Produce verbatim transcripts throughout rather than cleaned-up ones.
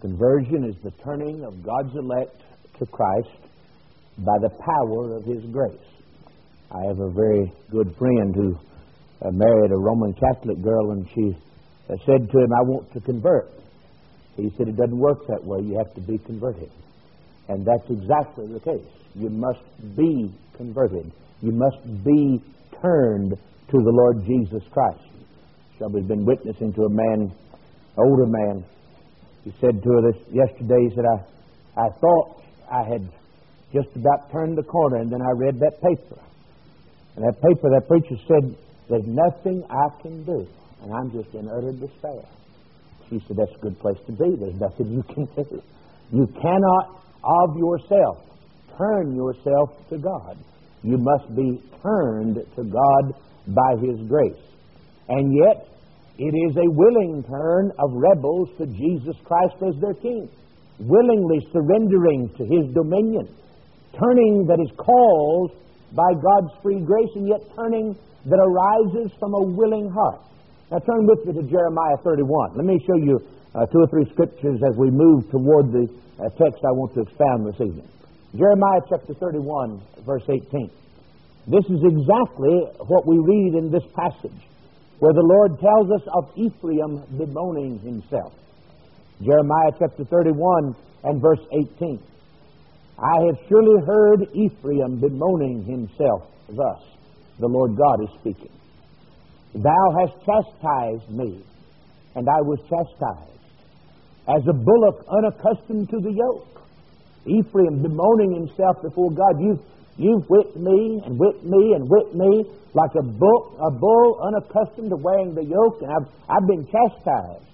Conversion is the turning of God's elect to Christ by the power of His grace. I have a very good friend who uh, married a Roman Catholic girl, and she uh, said to him, "I want to convert." He said, "It doesn't work that way. You have to be converted." And that's exactly the case. You must be converted. You must be turned to the Lord Jesus Christ. Shelby's been witnessing to a man, older man. He said to her this yesterday, he said, I, I thought I had just about turned the corner, and then I read that paper. And that paper, that preacher said, "There's nothing I can do, and I'm just in utter despair." She said, "That's a good place to be. There's nothing you can do. You cannot of yourself turn yourself to God. You must be turned to God by His grace." And yet, it is a willing turn of rebels to Jesus Christ as their King, willingly surrendering to His dominion, turning that is caused by God's free grace, and yet turning that arises from a willing heart. Now turn with me to Jeremiah thirty-one. Let me show you uh, two or three scriptures as we move toward the uh, text I want to expound this evening. Jeremiah chapter thirty-one, verse eighteen. This is exactly what we read in this passage, where the Lord tells us of Ephraim bemoaning himself. Jeremiah chapter thirty-one and verse eighteen. "I have surely heard Ephraim bemoaning himself thus." The Lord God is speaking. "Thou hast chastised me, and I was chastised, as a bullock unaccustomed to the yoke." Ephraim bemoaning himself before God. You've, you've whipped me and whipped me and whipped me like a bull, a bull unaccustomed to wearing the yoke, and I've, I've been chastised.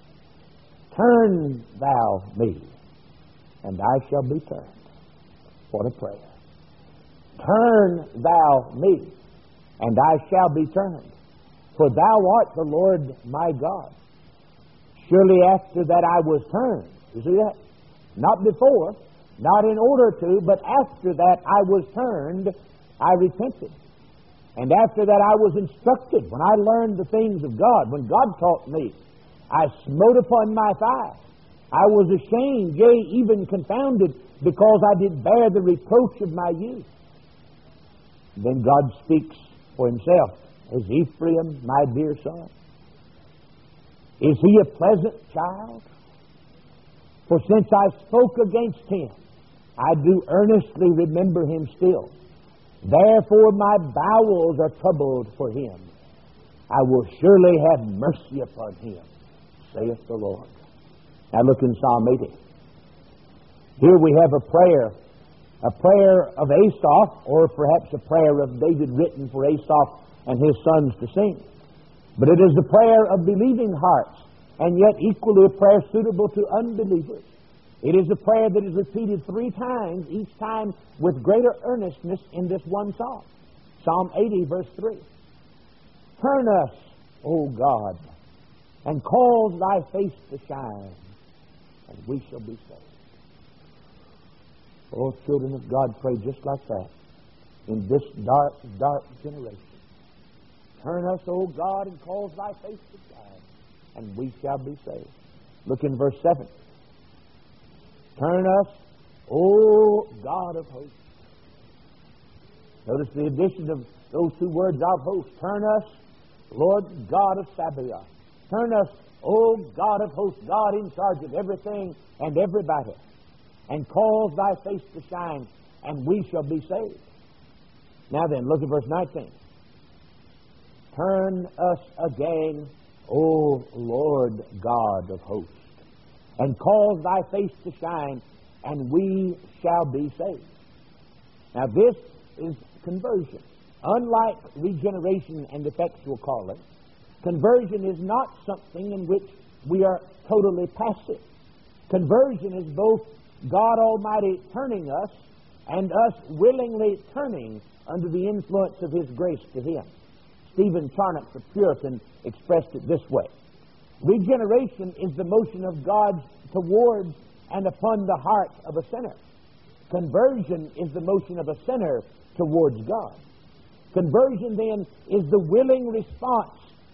Turn thou me, and I shall be turned. What a prayer. Turn thou me, and I shall be turned. For thou art the Lord my God. Surely after that I was turned. You see that? Not before, not in order to, but after that I was turned, I repented. And after that I was instructed. When I learned the things of God, when God taught me, I smote upon my thigh. I was ashamed, yea, even confounded, because I did bear the reproach of my youth. Then God speaks for Himself. "Is Ephraim my dear son? Is he a pleasant child? For since I spoke against him, I do earnestly remember him still. Therefore my bowels are troubled for him. I will surely have mercy upon him, saith the Lord." Now look in Psalm eighty. Here we have a prayer, a prayer of Asaph, or perhaps a prayer of David written for Asaph and his sons to sing. But it is a prayer of believing hearts, and yet equally a prayer suitable to unbelievers. It is a prayer that is repeated three times, each time with greater earnestness in this one psalm. Psalm eighty, verse three. "Turn us, O God, and cause thy face to shine, and we shall be saved." Oh, children of God, pray just like that in this dark, dark generation. Turn us, O God, and cause thy face to shine, and we shall be saved. Look in verse seven. "Turn us, O God of hosts." Notice the addition of those two words, "of hosts." Turn us, Lord God of Sabaoth. Turn us, O God of hosts, God in charge of everything and everybody. "And cause thy face to shine, and we shall be saved." Now then, look at verse nineteen. "Turn us again, O Lord God of hosts, and cause thy face to shine, and we shall be saved." Now this is conversion. Unlike regeneration and effectual calling, conversion is not something in which we are totally passive. Conversion is both God Almighty turning us and us willingly turning under the influence of His grace to Him. Stephen Charnock, the Puritan, expressed it this way: regeneration is the motion of God towards and upon the heart of a sinner. Conversion is the motion of a sinner towards God. Conversion, then, is the willing response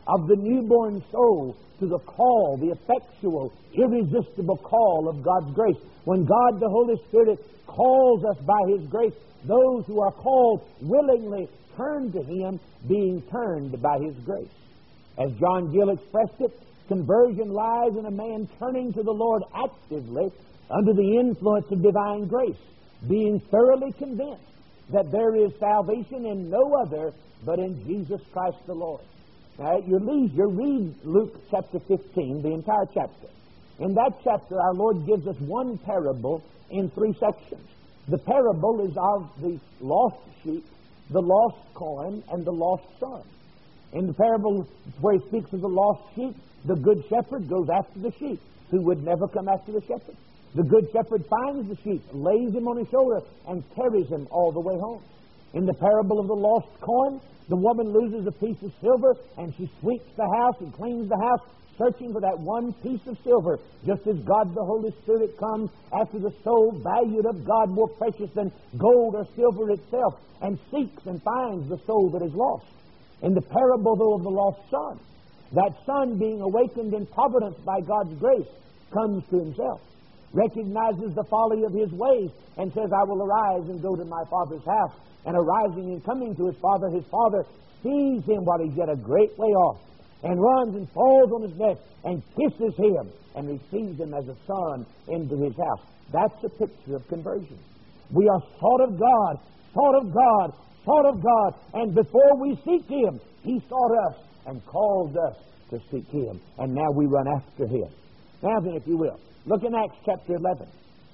of the newborn soul to the call, the effectual, irresistible call of God's grace. When God the Holy Spirit calls us by His grace, those who are called willingly turn to Him, being turned by His grace. As John Gill expressed it, conversion lies in a man turning to the Lord actively under the influence of divine grace, being thoroughly convinced that there is salvation in no other but in Jesus Christ the Lord. Now, at your leisure, read Luke chapter fifteen, the entire chapter. In that chapter, our Lord gives us one parable in three sections. The parable is of the lost sheep, the lost coin, and the lost son. In the parable where He speaks of the lost sheep, the good shepherd goes after the sheep, who would never come after the shepherd. The good shepherd finds the sheep, lays him on his shoulder, and carries him all the way home. In the parable of the lost coin, the woman loses a piece of silver, and she sweeps the house and cleans the house, searching for that one piece of silver, just as God the Holy Spirit comes after the soul valued of God more precious than gold or silver itself, and seeks and finds the soul that is lost. In the parable, though, of the lost son, that son, being awakened in providence by God's grace, comes to himself, recognizes the folly of his ways, and says, I will arise and go to my father's house. And arising and coming to his father, his father sees him while he's yet a great way off, and runs and falls on his neck and kisses him and receives him as a son into his house. That's a picture of conversion. We are sought of God, sought of God, sought of God, and before we seek Him, He sought us and called us to seek Him, and now we run after Him. Now then, if you will, look in Acts chapter eleven.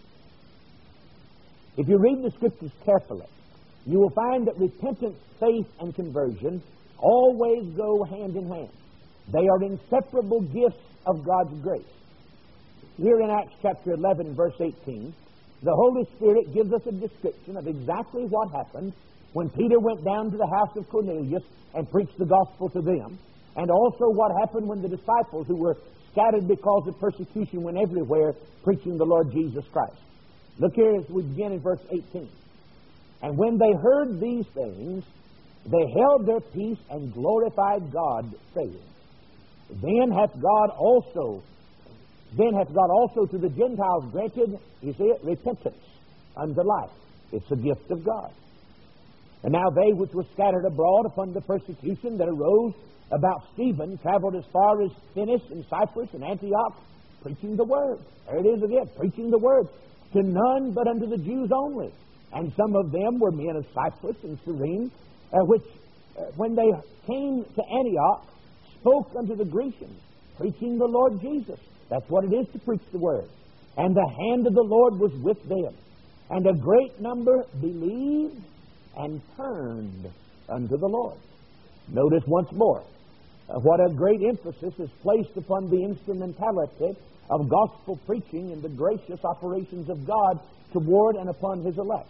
If you read the Scriptures carefully, you will find that repentance, faith, and conversion always go hand in hand. They are inseparable gifts of God's grace. Here in Acts chapter eleven, verse eighteen, the Holy Spirit gives us a description of exactly what happened when Peter went down to the house of Cornelius and preached the gospel to them, and also what happened when the disciples, who were scattered because of persecution, went everywhere preaching the Lord Jesus Christ. Look here as we begin in verse eighteen. And when they heard these things, they held their peace and glorified God, saying, Then hath God also, then hath God also to the Gentiles granted, you see it, repentance unto life. It's a gift of God. And now they which were scattered abroad upon the persecution that arose about Stephen traveled as far as Phoenice and Cyprus and Antioch, preaching the word. There it is again, preaching the word, to none but unto the Jews only. And some of them were men of Cyprus and Cyrene, uh, which, uh, when they came to Antioch, spoke unto the Grecians, preaching the Lord Jesus. That's what it is to preach the word. And the hand of the Lord was with them. And a great number believed and turned unto the Lord. Notice once more uh, what a great emphasis is placed upon the instrumentality of gospel preaching and the gracious operations of God toward and upon His elect.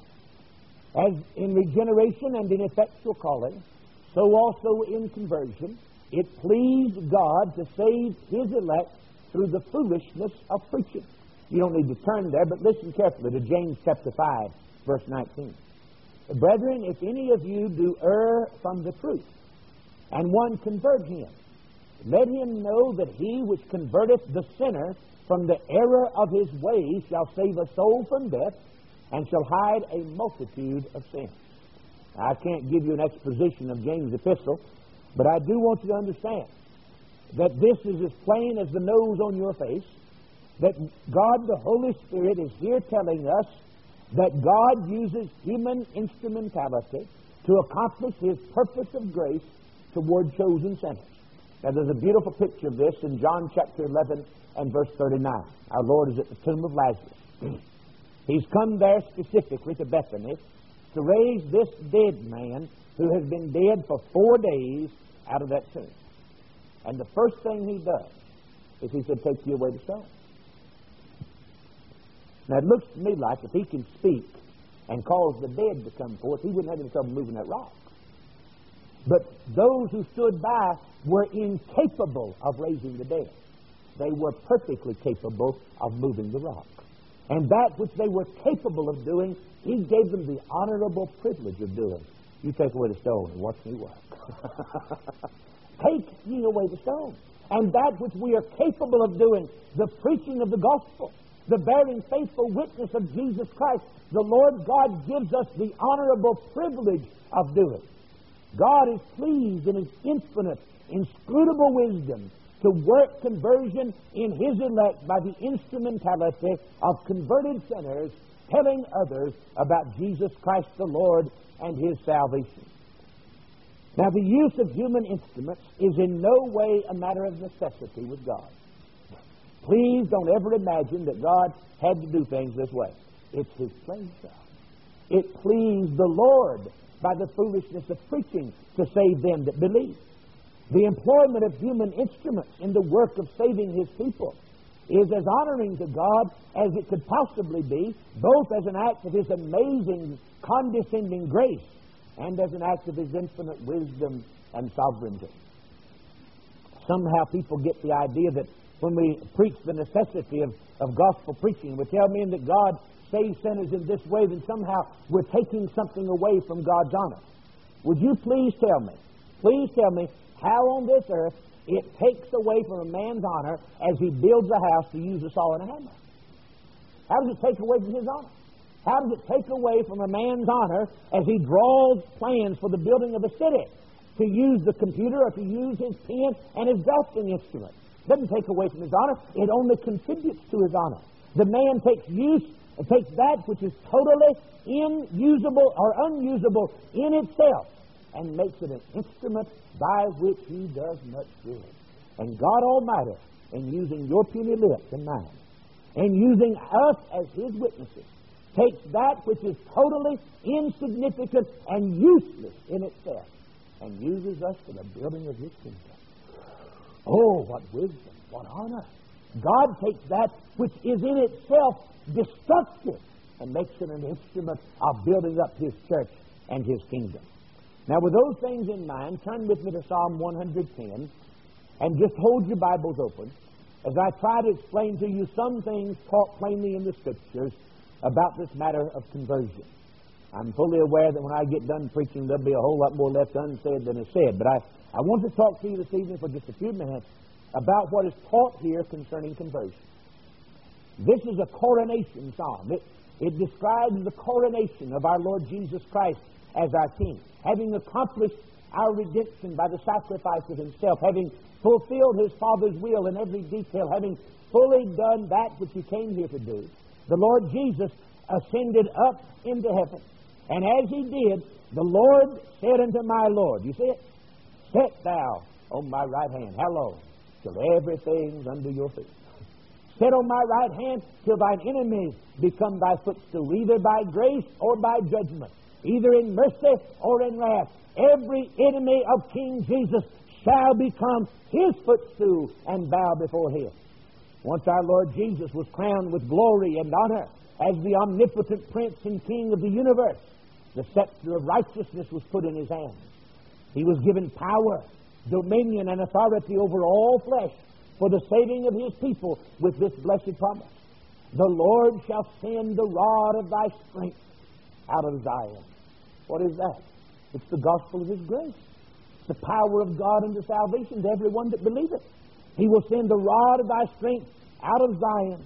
As in regeneration and in effectual calling, so also in conversion, it pleased God to save His elect through the foolishness of preaching. You don't need to turn there, but listen carefully to James chapter five, verse nineteen. Brethren, if any of you do err from the truth, and one convert him, let him know that he which converteth the sinner from the error of his ways shall save a soul from death, and shall hide a multitude of sins. Now, I can't give you an exposition of James' epistle, but I do want you to understand that this is as plain as the nose on your face, that God the Holy Spirit is here telling us that God uses human instrumentality to accomplish His purpose of grace toward chosen sinners. Now, there's a beautiful picture of this in John chapter eleven and verse thirty-nine. Our Lord is at the tomb of Lazarus. He's come there specifically to Bethany to raise this dead man who has been dead for four days out of that tomb. And the first thing He does is He said, take you away to stone. Now, it looks to me like if He can speak and cause the dead to come forth, He wouldn't have any trouble moving that rock. But those who stood by were incapable of raising the dead. They were perfectly capable of moving the rock. And that which they were capable of doing, He gave them the honorable privilege of doing. You take away the stone and watch me work. Take ye away the stone. And that which we are capable of doing, the preaching of the gospel, the bearing faithful witness of Jesus Christ, the Lord God gives us the honorable privilege of doing. God is pleased in His infinite, inscrutable wisdom to work conversion in His elect by the instrumentality of converted sinners telling others about Jesus Christ the Lord and His salvation. Now, the use of human instruments is in no way a matter of necessity with God. Please don't ever imagine that God had to do things this way. It's His pleasure. It pleased the Lord by the foolishness of preaching to save them that believe. The employment of human instruments in the work of saving His people is as honoring to God as it could possibly be, both as an act of His amazing, condescending grace and as an act of His infinite wisdom and sovereignty. Somehow people get the idea that when we preach the necessity of, of gospel preaching, we tell men that God saves sinners in this way, then somehow we're taking something away from God's honor. Would you please tell me, please tell me how on this earth it takes away from a man's honor as he builds a house to use a saw and a hammer? How does it take away from his honor? How does it take away from a man's honor as he draws plans for the building of a city to use the computer or to use his pen and his drafting instrument? It doesn't take away from his honor. It only contributes to his honor. The man takes use, takes that which is totally unusable or unusable in itself and makes it an instrument by which he does much good. And God Almighty, in using your puny lips and mine, and using us as His witnesses, takes that which is totally insignificant and useless in itself and uses us for the building of His kingdom. Oh, what wisdom, what honor. God takes that which is in itself destructive and makes it an instrument of building up His church and His kingdom. Now, with those things in mind, turn with me to Psalm one hundred ten and just hold your Bibles open as I try to explain to you some things taught plainly in the Scriptures about this matter of conversion. I'm fully aware that when I get done preaching, there'll be a whole lot more left unsaid than is said, but I, I want to talk to you this evening for just a few minutes about what is taught here concerning conversion. This is a coronation psalm. It, it describes the coronation of our Lord Jesus Christ as our King, having accomplished our redemption by the sacrifice of Himself, having fulfilled His Father's will in every detail, having fully done that which He came here to do. The Lord Jesus ascended up into heaven, and as He did, the Lord said unto my Lord, you see it? Set thou on my right hand. How long? Till everything's under your feet. Sit on my right hand till thine enemies become thy footstool, either by grace or by judgment, either in mercy or in wrath. Every enemy of King Jesus shall become His footstool and bow before Him. Once our Lord Jesus was crowned with glory and honor as the omnipotent Prince and King of the universe. The scepter of righteousness was put in His hands. He was given power, dominion, and authority over all flesh for the saving of His people with this blessed promise. The Lord shall send the rod of thy strength out of Zion. What is that? It's the gospel of His grace. It's the power of God unto salvation to everyone that believeth. He will send the rod of thy strength out of Zion.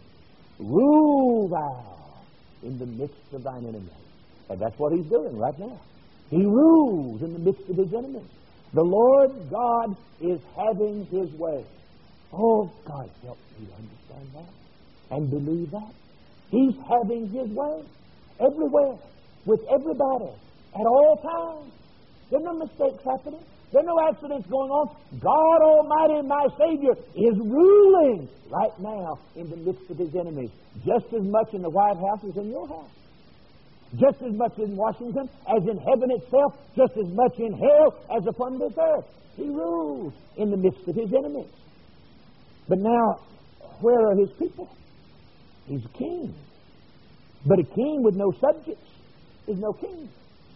Rule thou in the midst of thine enemies. And that's what He's doing right now. He rules in the midst of His enemies. The Lord God is having His way. Oh, God, help me understand that and believe that. He's having His way everywhere, with everybody, at all times. There are no mistakes happening. There are no accidents going on. God Almighty, my Savior, is ruling right now in the midst of His enemies, just as much in the White House as in your house. Just as much in Washington as in heaven itself, just as much in hell as upon this earth. He rules in the midst of His enemies. But now, where are His people? He's a king. But a king with no subjects is no king.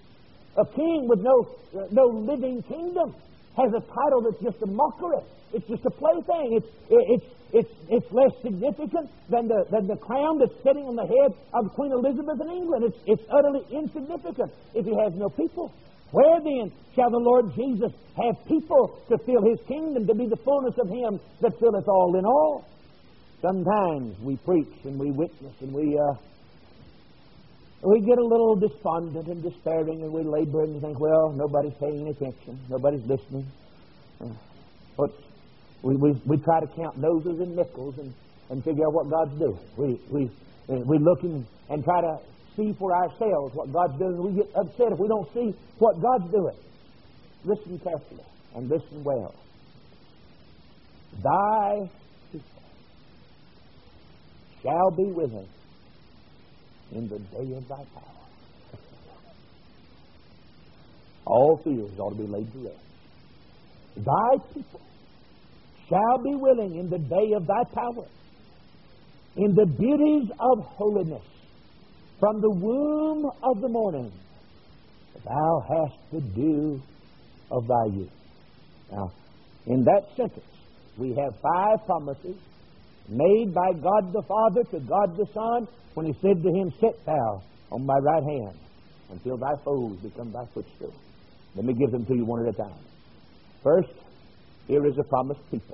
A king with no, uh, no living kingdom has a title that's just a mockery. It's just a plaything. It's, it's, it's, it's less significant than the, than the crown that's sitting on the head of Queen Elizabeth in England. It's, it's utterly insignificant if he has no people. Where then shall the Lord Jesus have people to fill His kingdom, to be the fullness of Him that filleth all in all? Sometimes we preach and we witness and we uh, we get a little despondent and despairing, and we labor and think, well, nobody's paying any attention, nobody's listening. Uh, but we, we we try to count noses and nickels and, and figure out what God's doing. We we uh, we look and, and try to see for ourselves what God's doing, and we get upset if we don't see what God's doing. Listen carefully and listen well. Thy people shall be with us in the day of thy power. All fears ought to be laid to rest. Thy people shall be willing in the day of thy power, in the beauties of holiness, from the womb of the morning, thou hast the dew of thy youth. Now, in that sentence, we have five promises made by God the Father to God the Son when He said to Him, sit thou on my right hand until thy foes become thy footstool. Let me give them to you one at a time. First, here is a promised people.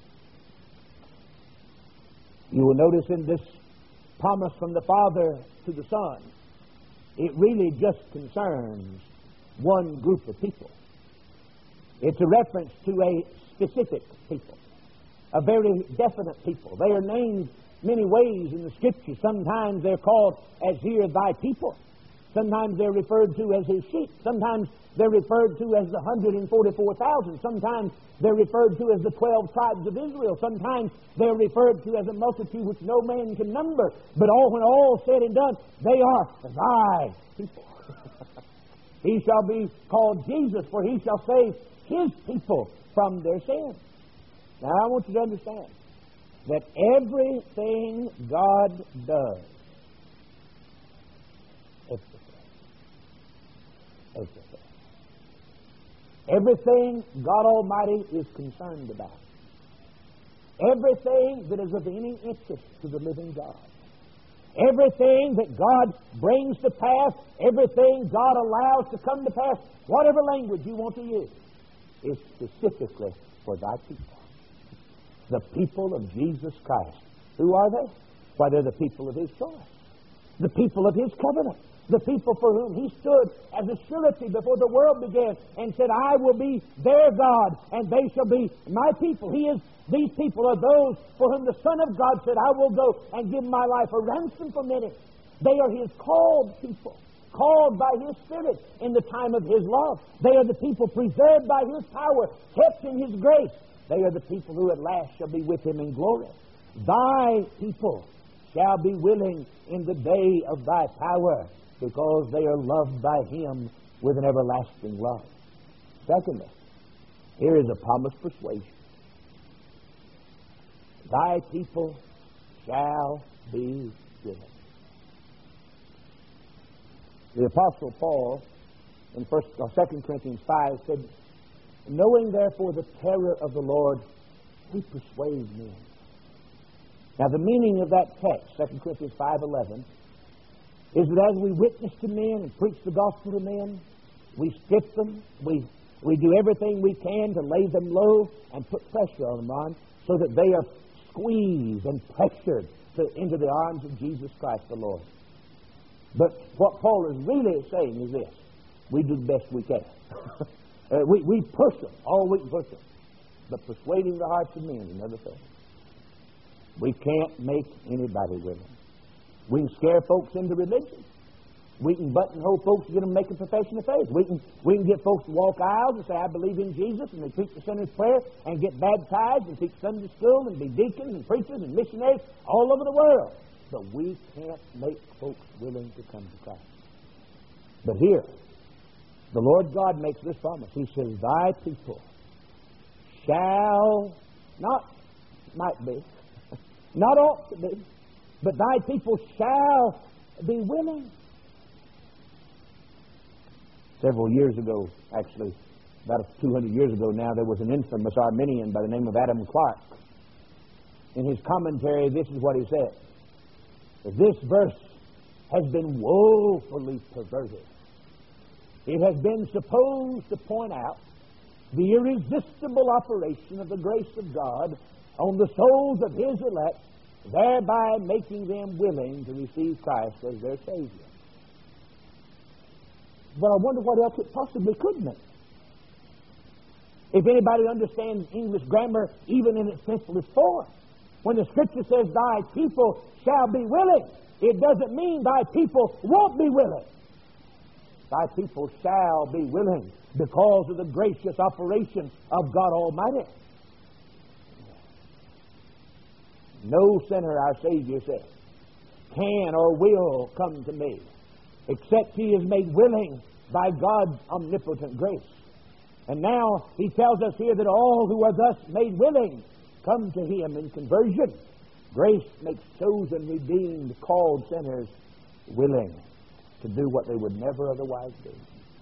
You will notice in this promise from the Father to the Son, it really just concerns one group of people. It's a reference to a specific people, a very definite people. They are named many ways in the Scripture. Sometimes they're called as here thy people. Sometimes they're referred to as His sheep. Sometimes they're referred to as the one hundred forty-four thousand. Sometimes they're referred to as the twelve tribes of Israel. Sometimes they're referred to as a multitude which no man can number. But all when all is said and done, they are thy people. He shall be called Jesus, for He shall save His people from their sins. Now I want you to understand that everything God does, everything, everything, everything God Almighty is concerned about, everything that is of any interest to the living God, everything that God brings to pass, everything God allows to come to pass, whatever language you want to use, is specifically for thy people. The people of Jesus Christ. Who are they? Why, they're the people of His choice. The people of His covenant. The people for whom He stood as a surety before the world began and said, I will be their God and they shall be my people. He is, these people are those for whom the Son of God said, I will go and give my life a ransom for many. They are His called people, called by His Spirit in the time of His love. They are the people preserved by His power, kept in His grace. They are the people who at last shall be with Him in glory. Thy people shall be willing in the day of thy power, because they are loved by Him with an everlasting love. Secondly, here is a promised persuasion. Thy people shall be willing. The Apostle Paul in First or Second Corinthians five said, knowing therefore the terror of the Lord, He persuades men. Now the meaning of that text, Second Corinthians five eleven, is that as we witness to men and preach the gospel to men, we strip them, we we do everything we can to lay them low and put pressure on them on, so that they are squeezed and pressured to, into the arms of Jesus Christ the Lord. But what Paul is really saying is this: we do the best we can. Uh, we, we push them, all we can push them. But persuading the hearts of men is another thing. We can't make anybody willing. We can scare folks into religion. We can buttonhole folks to get them to make a profession of faith. We can, we can get folks to walk aisles and say, I believe in Jesus, and they preach the sinner's prayer and get baptized and teach Sunday school and be deacons and preachers and missionaries all over the world. But we can't make folks willing to come to Christ. But here, the Lord God makes this promise. He says, thy people shall, not might be, not ought to be, but thy people shall be willing. Several years ago, actually, about two hundred years ago now, there was an infamous Arminian by the name of Adam Clark. In his commentary, this is what he said. This verse has been woefully perverted. It has been supposed to point out the irresistible operation of the grace of God on the souls of His elect, thereby making them willing to receive Christ as their Savior. But I wonder what else it possibly could mean. If anybody understands English grammar, even in its simplest form, when the Scripture says, "Thy people shall be willing," it doesn't mean thy people won't be willing. Thy people shall be willing because of the gracious operation of God Almighty. No sinner, our Savior said, can or will come to me except he is made willing by God's omnipotent grace. And now He tells us here that all who are thus made willing come to Him in conversion. Grace makes chosen, redeemed, called sinners willing to do what they would never otherwise do.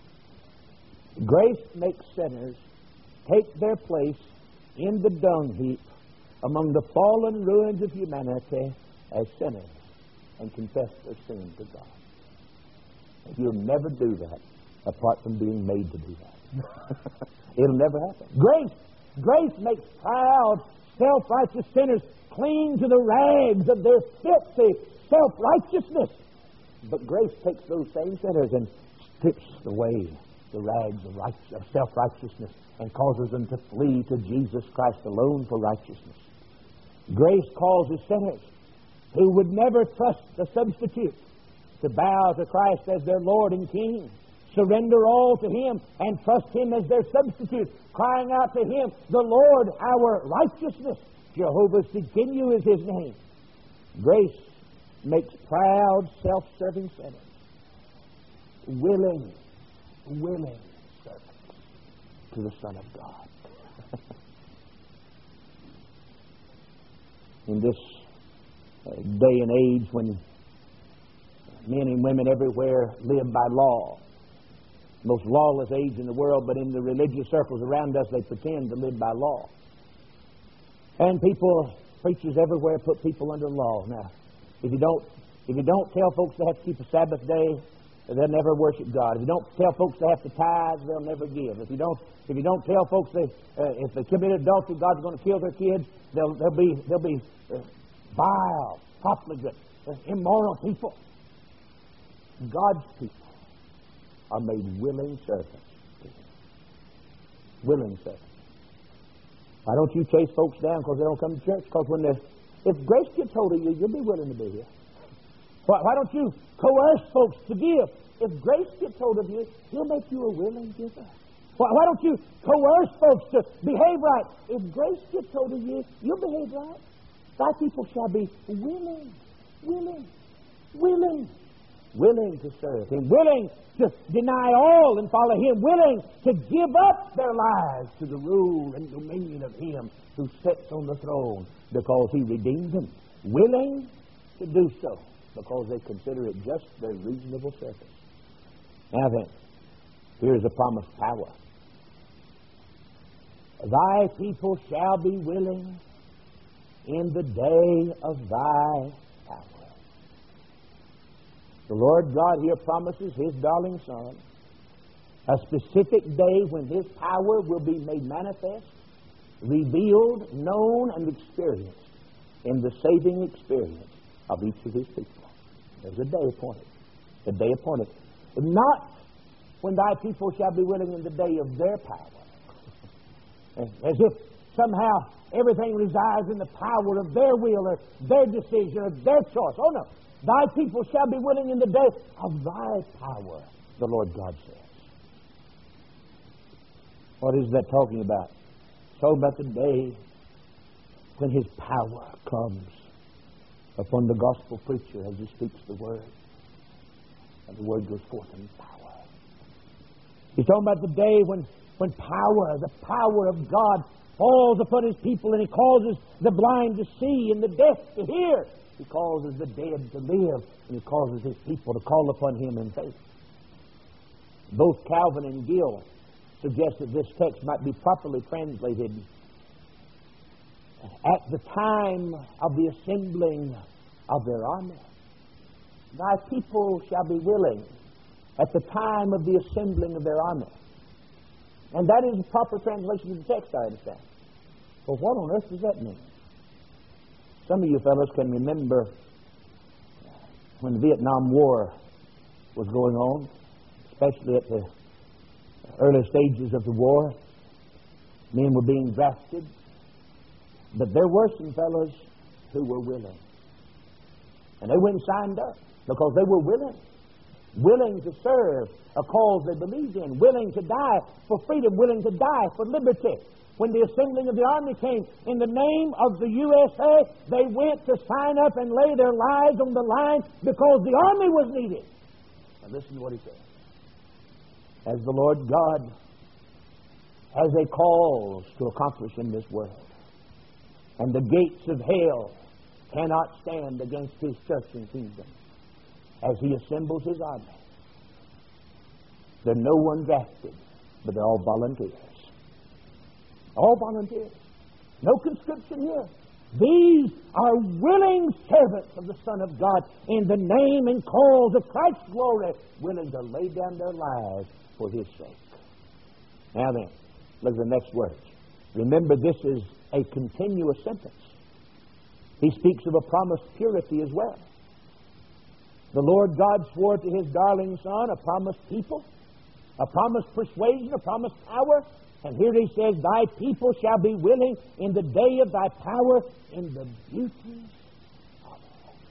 Grace makes sinners take their place in the dung heap among the fallen ruins of humanity as sinners and confess their sin to God. You'll never do that apart from being made to do that. It'll never happen. Grace, grace makes proud, self-righteous sinners cling to the rags of their filthy self-righteousness. But grace takes those same sinners and strips away the rags of, right, of self-righteousness and causes them to flee to Jesus Christ alone for righteousness. Grace causes sinners who would never trust a substitute to bow to Christ as their Lord and King, surrender all to Him, and trust Him as their substitute, crying out to Him, "The Lord our righteousness." Jehovah Tsidkenu is His name. Grace makes proud, self-serving sinners willing, willing servants to the Son of God. In this uh, day and age when men and women everywhere live by law, most lawless age in the world, but in the religious circles around us, they pretend to live by law. And people, preachers everywhere, put people under law. Now, if you don't, if you don't tell folks they have to keep a Sabbath day, they'll never worship God. If you don't tell folks they have to tithe, they'll never give. If you don't, if you don't tell folks they, uh, if they commit adultery, God's going to kill their kids, they'll, they'll be, they'll be uh, vile, profligate, uh, immoral people. God's people are made willing servants. Willing servants. Why don't you chase folks down because they don't come to church? Because when they, if grace gets hold of you, you'll be willing to be here. Why, why don't you coerce folks to give? If grace gets hold of you, He'll make you a willing giver. Why, why don't you coerce folks to behave right? If grace gets hold of you, you'll behave right. Thy people shall be willing, willing, willing. Willing to serve Him, willing to deny all and follow Him, willing to give up their lives to the rule and dominion of Him who sits on the throne because He redeemed them, willing to do so because they consider it just their reasonable service. Now then, here's a promised power. Thy people shall be willing in the day of Thy power. The Lord God here promises His darling Son a specific day when His power will be made manifest, revealed, known, and experienced in the saving experience of each of His people. There's a day appointed. The day appointed. But not when Thy people shall be willing in the day of their power. As if somehow everything resides in the power of their will or their decision or their choice. Oh no. Thy people shall be willing in the day of Thy power, the Lord God says. What is that talking about? It's talking about the day when His power comes upon the gospel preacher as he speaks the word, and the word goes forth in power. He's talking about the day when, when power, the power of God, falls upon His people and He causes the blind to see and the deaf to hear. He causes the dead to live, and He causes His people to call upon Him in faith. Both Calvin and Gill suggest that this text might be properly translated at the time of the assembling of their army. Thy people shall be willing at the time of the assembling of their army. And that is the proper translation of the text, I understand. Well, what on earth does that mean? Some of you fellows can remember when the Vietnam War was going on, especially at the early stages of the war. Men were being drafted, but there were some fellows who were willing. And they went and signed up because they were willing. Willing to serve a cause they believed in. Willing to die for freedom. Willing to die for liberty. When the assembling of the army came, in the name of the U S A, they went to sign up and lay their lives on the line because the army was needed. Now listen to what he says. As the Lord God has a cause to accomplish in this world, and the gates of hell cannot stand against His church and kingdom, as He assembles His army, there's no one drafted, but they're all volunteers. All volunteers. No conscription here. These are willing servants of the Son of God in the name and cause of Christ's glory, willing to lay down their lives for His sake. Now then, look at the next words. Remember, this is a continuous sentence. He speaks of a promised purity as well. The Lord God swore to His darling Son a promised people, a promised persuasion, a promised power. And here He says, Thy people shall be willing in the day of Thy power, in the beauty of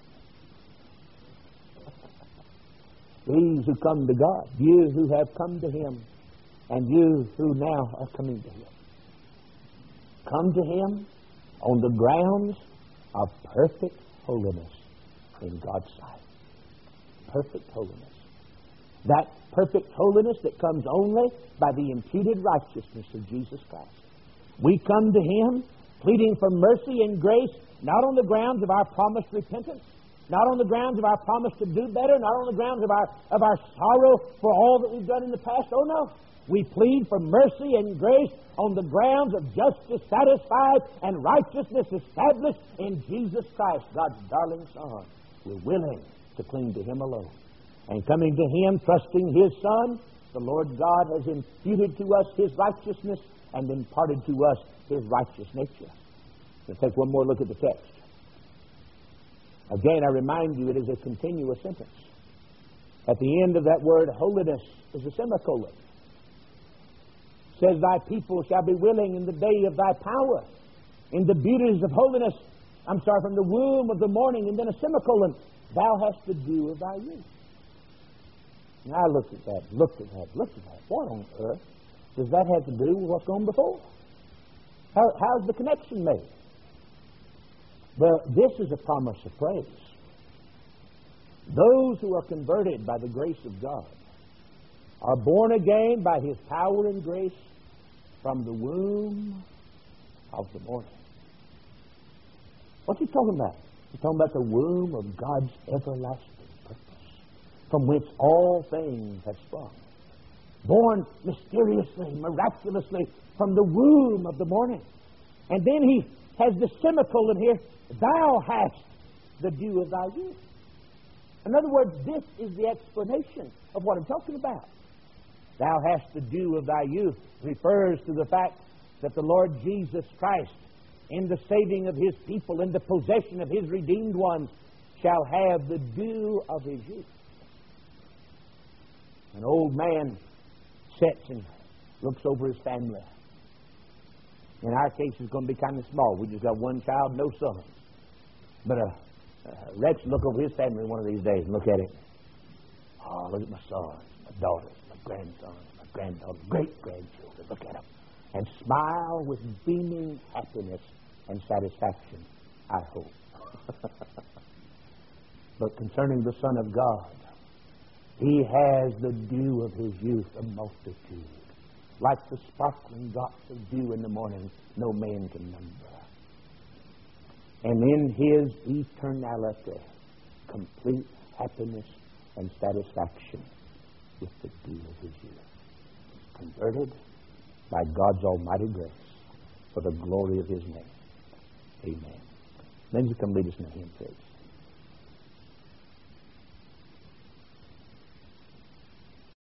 holiness. These who come to God, you who have come to Him, and you who now are coming to Him, come to Him on the grounds of perfect holiness in God's sight. Perfect holiness. That perfect holiness that comes only by the imputed righteousness of Jesus Christ. We come to Him pleading for mercy and grace, not on the grounds of our promised repentance, not on the grounds of our promise to do better, not on the grounds of our, of our sorrow for all that we've done in the past. Oh no. We plead for mercy and grace on the grounds of justice satisfied and righteousness established in Jesus Christ, God's darling Son. We're willing to cling to Him alone. And coming to Him, trusting His Son, the Lord God has imputed to us His righteousness and imparted to us His righteous nature. Let's take one more look at the text. Again, I remind you, it is a continuous sentence. At the end of that word, holiness, is a semicolon. It says, Thy people shall be willing in the day of Thy power, in the beauties of holiness. I'm sorry, from the womb of the morning, and then a semicolon. Thou hast the dew of Thy youth. And I looked at that, looked at that, looked at that. What on earth does that have to do with what's gone before? How, how's the connection made? Well, this is a promise of praise. Those who are converted by the grace of God are born again by His power and grace from the womb of the morning. What's He talking about? He's talking about the womb of God's everlasting purpose, from which all things have sprung. Born mysteriously, miraculously from the womb of the morning. And then He has the semicolon here, Thou hast the dew of Thy youth. In other words, this is the explanation of what I'm talking about. Thou hast the dew of Thy youth refers to the fact that the Lord Jesus Christ, in the saving of His people, in the possession of His redeemed ones, shall have the dew of His youth. An old man sits and looks over his family. In our case, it's going to be kind of small. We just got one child, no sons. But uh, uh, Rex will look over his family one of these days and look at it. Oh, look at my sons, my daughters, my grandsons, my granddaughters, great-grandchildren. Look at them. And smile with beaming happiness and satisfaction, I hope. But concerning the Son of God, He has the dew of His youth, a multitude. Like the sparkling drops of dew in the morning, no man can number. And in His eternality, complete happiness and satisfaction with the dew of His youth. Converted by God's almighty grace for the glory of His name. Amen. Then you come lead us in a hymn, please.